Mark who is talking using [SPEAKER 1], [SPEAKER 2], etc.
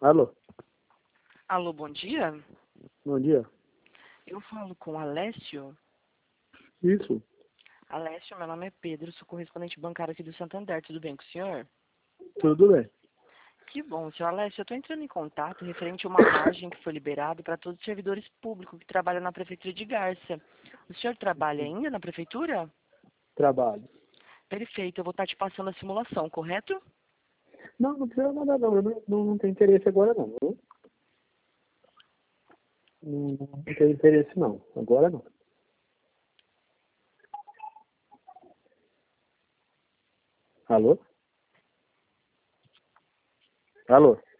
[SPEAKER 1] Alô,
[SPEAKER 2] Alô, bom dia.
[SPEAKER 1] bom dia.
[SPEAKER 2] Eu falo com Alessio.
[SPEAKER 1] Isso,
[SPEAKER 2] Alessio, meu nome é Pedro, sou correspondente bancário aqui do Santander. Tudo bem com o senhor?
[SPEAKER 1] tudo bem.
[SPEAKER 2] Que bom, senhor Alessio. Eu estou entrando em contato referente a uma margem que foi liberada para todos os servidores públicos que trabalham na Prefeitura de Garça. O senhor trabalha ainda na Prefeitura?
[SPEAKER 1] Trabalho.
[SPEAKER 2] Perfeito, eu vou estar te passando a simulação, correto?
[SPEAKER 1] Não, não precisa nada não. Eu não tenho interesse agora não. Viu? Não tenho interesse não. Agora não. Alô? Alô?